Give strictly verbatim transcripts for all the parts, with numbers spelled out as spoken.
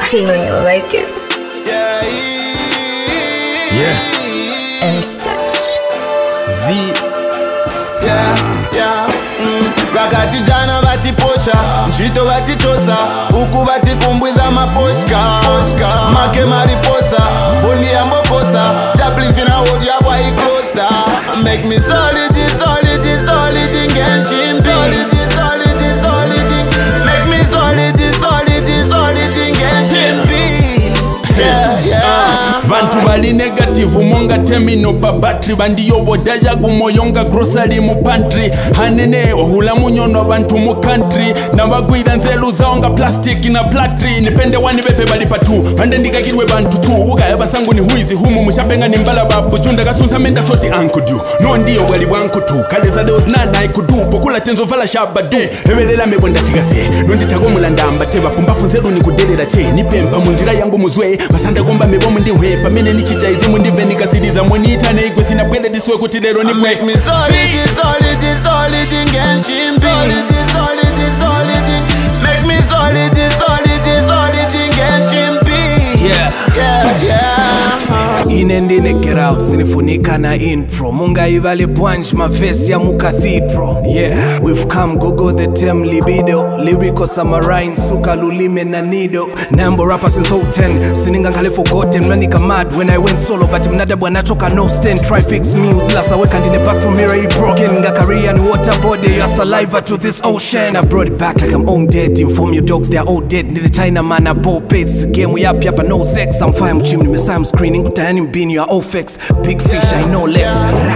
I know you like it. Yeah. Yeah. M Stitch. Z. Yeah, yeah. Mm. Vakati jana vati posha, nchito vati chosa, uku vati kumbwiza maposhka. Make mariposa, boni ya mbokosa, ja please vina hold ya boy closer. Make me solid, solid, solid, ngen shimbi. Solid, solid, make me solid, solid, solid, ngen shimbi. Yeah, yeah. Bantu bali negative monga terminal ba battery bandiyo bodaya gumoyonga grocery mu pantry hanene wahula munyono bantu mu country na bagwira nzelu zaonga plastic na platry nipende wani befe bali patu bande ndikagirwe bantu tu uga basangu ni huizi humu mushabenga ni mbala babu junda gasunsa menda soti ankudu no ndiyo bali bwanku tu kaleza there was none I could do pokula tenzo vala shabadu ebelela mebonda sigase nondi tagomula ndamba teba pumbafu nzeru ni kudelera che nipempa munzira yangu muzwe basanda gomba mebomu ndi hwepa mene nichijaizi mundive nikasiriza monita neigwe sina bwende diswe kuti lero ni make me solid, solid, solid, ngen shimbi. Solid, solid, solid, make me solid, solid, solid, ngen shimbi. Yeah, yeah, yeah. Inendine get out sinifunika na intro munga ibale bwanj mavesi ya mu cathedral. Yeah, we've come gogo the term libido lyrical samarine suka lulime na nido nambo rapper since oh ten sininga ngale forgotten manika mad when I went solo but mnada bwana choka no stand try fix me uzilasa weka ndine back from mirror it broken nga career ni waterboard your saliva to this ocean I brought it back like I'm own dead inform your dogs they're all dead need the China man a bow pits game we up yapa no sex I'm fire mchimni mesa I'm screening kutayani mbini your ofex big fish I know legs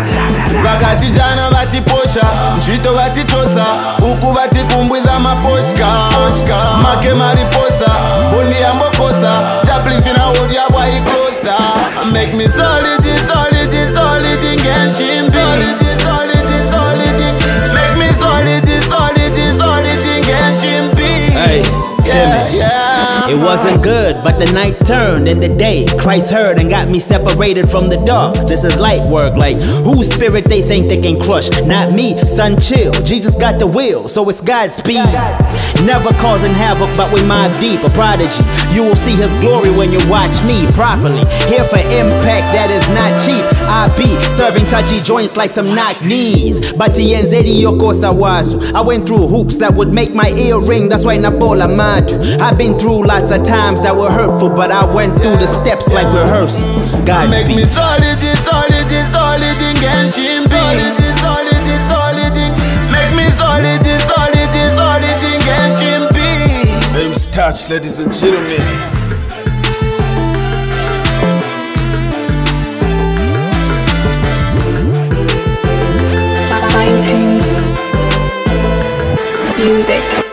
vakati jana vati posha nchito vati chosa uku vati kumbwiza maposhka make mariposa boni ya mbokosa ja please vina hold ya boy closer make me solid solid solid ngen shimbi solid solid make me solid solid solid ngen shimbi. Hey, yeah, yeah. it wasn't good, but the night turned in the day. Christ heard and got me separated from the dark. This is light work, like whose spirit they think they can crush? Not me, son, chill. Jesus got the will, so it's God's speed. Never causing havoc, but we mob deep, a prodigy. You will see his glory when you watch me properly. Here for impact that is not cheap. I be serving touchy joints like some knock knees. But tienzedi yoko sawasu. I went through hoops that would make my ear ring. That's why nabola matu. I've been through lots of times that were hurtful, but I went through the steps like rehearsal. God's make speed. me solid, solid, solid, ngen shimbi. Solid, solid, make me solid, solid, solid, ngen shimbi. M Stitch, ladies and gentlemen. Fine Tunes Music.